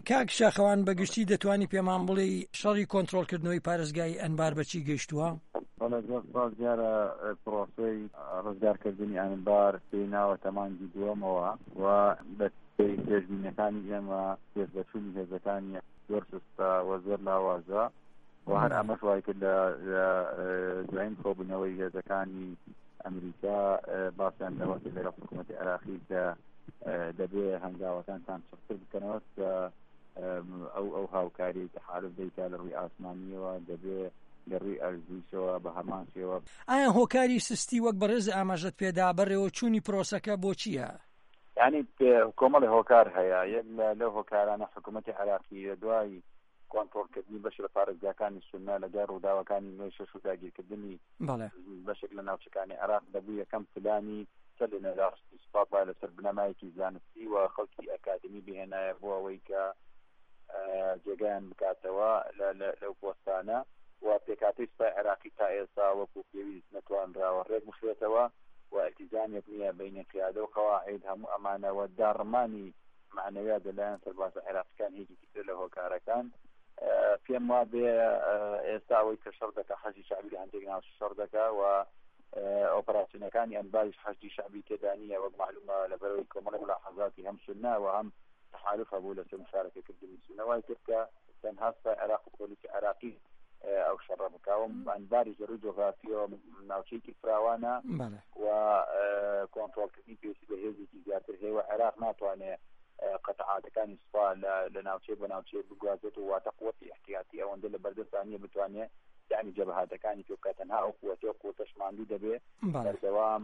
کاک شاخەوان بەگشتی دەتوانی پێمان بڵێ شەڕی کۆنتڕۆڵکردنەوەی پارێزگای ئەنبار بەچی گەیشتووە؟ بەڵێ زۆر دیارە پرۆسەی ڕزگارکردنی ئەنبار پێی ناوە تەمانگی دووەمەوە و بە پێشبینیەکانی ئێمە پێشبەچوونی هێزەکانی زۆر سستە و زۆر لاوازە و هەر ئەمەش وای کرد لە دوایین کۆبوونەوەی هێزەکانی ئەمریکا باسییان لەوە لەگەڵ حکوومەتی عێراقی کە دەبێ هەنگاوەکانتان چڕتر بکەنەوە کە ئەو هاوکاری تەحالف دەیکا لە ڕووی ئاسمانیەوە دەبێ لە ڕووی ئەرزویشەوە بە هەمان شێوە. ئایا هۆکاری سستی وەک بەڕێز ئاماژەت پێدا بەڕێوە چوونی پرۆسەکە بۆ چییە؟ یعنی کۆمەڵی هۆکار هەیە. یەک لەو هۆکارانە حکوومەتی عێراقی دوای کۆنتڕۆڵکردنی بەش لە پارێزگاکانی سونە لەگەڵ ڕووداوەکانی نوێی شەش و داگیرکردنی بەشێک لە ناوچەکانی عێراق دەبوو یەکەم پلانی سەلێنە ڕاستی سوپات لەسەر بنەمایەکی زانستی و خەڵکی ئەکادمی بهێنایە بۆ ئەوەی کە جێگەیان بکاتەوە لەو پۆستانە و پێکاتی سوپای عێراقی تا ئێستا وەکو پێویست نەتوانراوە ڕێک بخوێتەوە و ئەلتیزامیەک نییە بینی قیادە و قەواعید هەموو ئەمانەوە داڕمانی معنەویات لەلایەن سەربازە عێراقیەکان هیچی تر لە هۆکارەکان پێم وا بێ ئێستا ئەوەی کە شەڕ دەکا حەجی شعبی لە هەندێک ناو شەڕ دەکا و ئۆپەراسیۆنەکانی ئەنباریش حەجی شعبی تێدا نییە وەک معلومە لەبەرەوەی کۆمەڵی ملاحەزاتی هەم سونە و هەم تحالف هەبوو لەسەر مشارەکەکردنی سونە وای کرد کە تەنها سوپای عێراق و پۆلیسی عێراقی ئەو شەڕە بکاوم ئەنباری ژەڕووی جۆغرافیۆ ناوچەیەکی فراوانە و کۆنتڕۆڵکردنی پێویستی بە هێزێکی زیاتر هەیە و عێراق ناتوانێت قەتەعاتەکانی سوپا لە ناوچەیە بە ناوچەیە بگوازێت و واتە قووەتی احتیاطی ئەوەندە لە بەردەستانیە بتوانێت یعنی جەبهاتەکانی پێ بکات تەنها ئەو قووەتەشماندوو دەبێت بەردەوام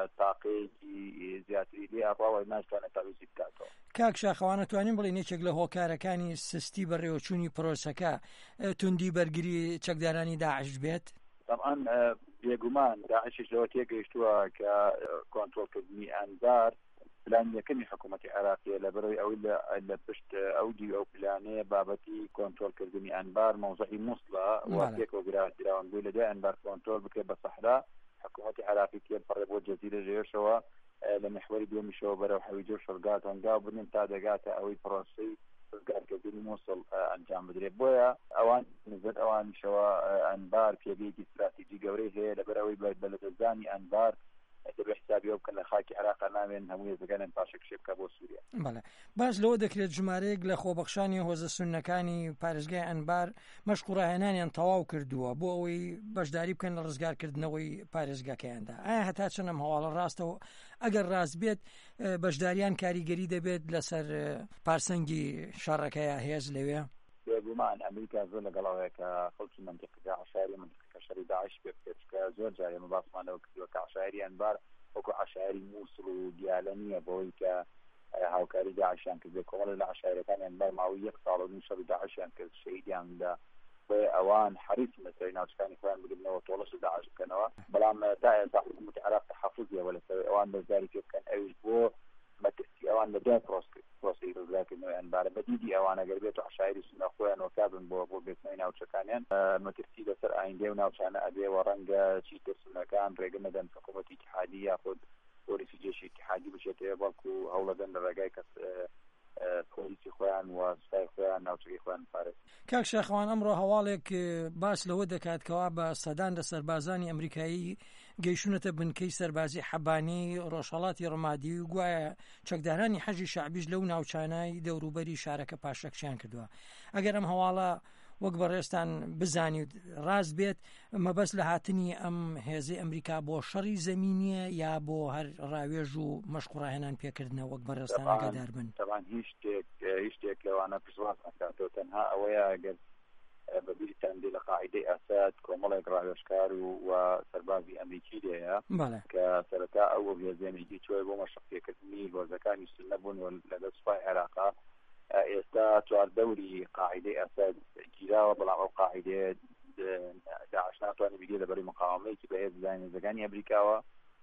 تاقەیەکی زیاتری لێ ئاڕاوە ناتوانێت تاویزی بکاتەوە. کاک شاخەوان توانین بڵێن یەکێک لە هۆکارەکانی سستی بەڕێوەچوونی پرۆسەکە توندی بەرگری چەکدارانی داعش بێت؟ طبعا بێگومان داعشش لەوە تێگەیشتووە کە کۆنتڕۆڵکردنی ئەنبار پلان یەکەمی حکوومەتی عێراقیە لەبەرەوەی ئەوەی لە پشت ئەو پلانەیە بابەتی کۆنتڕۆڵکردنی ئەنبار مەوزعی مووسڵە و پێکەوە دراوەندبووی لە دوای ئەنبار کۆنتڕۆڵ بکرێت بە سەحرا حکوومەتی عێراقی تێپەڕێ بۆ جەزیرە ژێرشەوە لە محوەری دووەمیشەوە بەرەو حەویجە و شەرگات هەنگاو بنین تا دەگاتە ئەوەی پرۆسەی ڕزگارکردنی مووسڵ ئەنجام بدرێت. بۆیە ئەوان نزت ئەوانیشەوە ئەنبار پێگەیەکی استراتیجی گەورەی هەیە لەبەرەوەی بەلەدەستدانی ئەنبار دەبێت حسابی بکەن لە خاکی عێراق نامێن هەموو هێزەکانیان پاشە کشێ بکە بۆ سووریا. بەڵێ باش لەوە دەکرێت ژمارەیەک لە خۆبەخشانی هۆزە سوننەکانی پارێزگای ئەنبار مەشق و ڕاهێنانیان تەواو کردووە بۆ ئەوەی بەشداری بکەن لە ڕزگارکردنەوەی پارێزگاکەیاندا. ئایا هەتا چەندەم هەواڵە ڕاستەوە ئەگەر ڕاست بێت بەشداریان کاریگەری دەبێت لەسەر پارسەنگی شەڕەکەیە هێز لەوێ؟ بێگومان ئەمریکا زۆر لەگەڵەوەیە کە خەڵکی منطقەی عەشایری منطقەی شەڕی داعش پێ بکرێت کە زۆر جارێ مەباسمانەوە کردووە کە عەشایری ئەنبار وەکو عەشایری مووسڵ و دیالە نییە بۆی کە هاوکاری داعشیان کرد کۆمەڵی لە عەشایرەکانی ئەنبار ماوەی 1 ساڵ و نیم شەڕی داعشیان کرد شەهیدیاندا بۆیە ئەوان حەریصن لەسەری ناوچەکانی خۆیان بگرنەوە تۆڵەش داعش بکەنەوە بەڵام تا ئێستا حکوومەتی عێراق تەحەفوزیەوە لەسەر ئەوان بەشداری پێ بکەن ئەویش بۆ مەترسی ئەوان لە دوای پرۆسەی ڕزگارکردنەوەی ئەنبارە بەدیدی ئەوان ئەگەر بێت و عەشایری سونە خۆیان وەکابن بۆ بێتنەوەی ناوچەکانیان مەترسی لەسەر ئایندەی و ناوچانە ئەبێ و ڕەنگە چیتر سونەکان ڕێگە نەدەن حکوومەتی اتحادی یاخود پۆلیسی جێشی اتحادی بچێتەوە بەڵکو هەوڵەدەن لە ڕێگای کەس پۆلیسی خۆیان و سوپای خۆیان ناوچەکەی خۆیان پارێز. کاک شاخەوان ئەمڕۆ هەواڵێک باس لەوە دەکات کەوا بە سەدان لە سەربازانی ئەمریکایی گەیشتونەتە بنکەی سەربازی حەبانی ڕۆژهەڵاتی ڕمادی و گوایە چەکدارانی حەجی شەعبیش لەو ناوچانای دەوروبەری شارەکە پاشەکشیان کردووە. ئەگەر ئەم هەواڵە وەک بەڕێستان بزانیت ڕاست بێت مەبەست لە هاتنی ئەم هێزەی ئەمریکا بۆ شەڕی زەمینیە یا بۆ هەر ڕاوێژ و مەشق و ڕاهێنان پێکردنەوە وەک بەڕێستان ئاگادار بن؟ طبعاً هیچ شتێک لەوانە پشتواز نەکاتەوە تەنها ئەوەیە ئەگەر بەبیریتان دێ لە قاعیدەی ئاساد کۆمەڵێک ڕاوێژکار و سەربازی ئەمریکی لێیە کە سەرەتا ئەو هێزێنێکی چۆی بۆ مەشق پێکردنی هۆزەکانی سونە بوون و لەگەڵ سوپای عێراقا ئێستا چواردەوری قاعیدەی ئاساد گیراوە بەڵام ئەو قاعیدەیە داعش ناتوانێت بگرێت لەبەری مقاومەیەکی بەهێز هێزەکانی ئەمریکاوە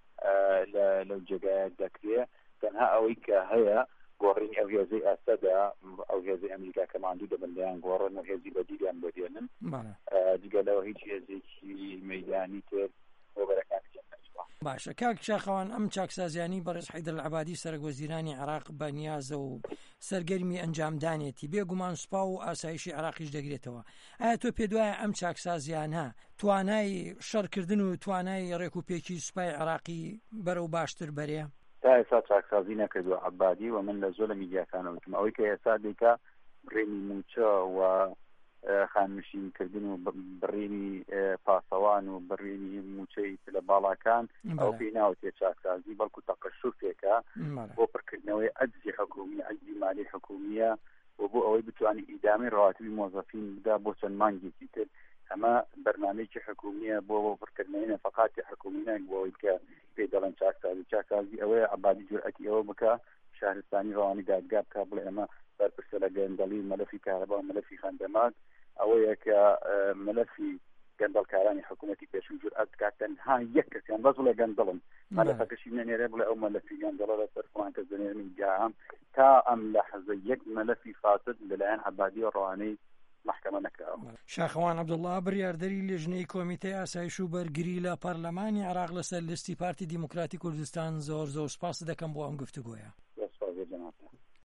لەو جێگایە دەکرێت تەنها ئەوەی کە هەیە گۆڕینی ئەو هێزەی ئاسەدا ئەو هێزەی ئەمریکا کە ماندوو دەبندیان گۆڕن و هێزی بەدیریان بۆدێنن دیگە لەوە هیچ هێزێکی مەیدانی تر بۆ بەرەکانی جەنگەوە. باشە کاک شاخەوان ئەم چاکسازیانی بەڕێز حەیدەر العەبادی سەرۆکوەزیرانی عێراق بەنیازە و سەرگەرمی ئەنجامدانێتی بێگومان سوپا و ئاسایشی عێراقیش دەگرێتەوە. ئایا تۆ پێ دوایە ئەم چاکسازیانە توانای شەڕکردن و توانای ڕێک و پێکی سوپای عێراقی بەرەو باشتر بەرێ؟ تا ئێستا چاکسازی نەکردووە عەبادی و من لە زۆر لە میدیاکانەوتم ئەوەی کە ئێستا دیکە بڕێنی موچە و خانمشینکردن و بڕێنی پاسەوان و بڕێنی موچەی لە باڵاکان ئەو پێی ناوتێ چاکسازی بەڵکو تەقەشوفێکە بۆ پڕکردنەوەی ئەجزی حکومی ئەجزی مالی حکومیە و بۆ ئەوەی بتوانانی ئیدامی ڕاتبی مۆزەفین بدا بۆ چەند مانگێکی تر ئەمە بەرنامەیەکی حکومیە بۆ پڕکردنەوەی نەفەقاتی حکومینەک بۆەوەی کە پێ دەڵێن چاکسازی ئەوەیە عەبادی جورئەتی ئەوە بکە شارستانی ڕەوانی دادگا بکە بڵێ ئەمە بەرپرسە لە گەندەڵی مەلەفی کارەبا و مەلەفی خەندەمات ئەوەیە کە مەلەفی گەندەڵکارانی حکوومەتی پێشون جورئەت بکات تەنها یەک کەسیان بەس بڵێ گەندەڵن مەلەفەکەشی نەنێرێ بڵێ ئەو مەلەفی گەندەڵە لەسەر فڵان کەس دەنێرن جاام تا ئەم لەحظە یەک مەلەفی فاسد لەلایەن عەبادی و ڕەوانەی محکمە نەکراوە. شاخەوان عەبدوڵڵا بڕیاردەری لێژنەی کۆمیتەی ئاسایش و بەرگری لە پەرلەمانی عێراق لەسەر لیستی پارتی دیموکراتی کوردستان زۆر سوپاس دەکەم بۆ ئەم گفتوگۆیە. سپاس جەناب.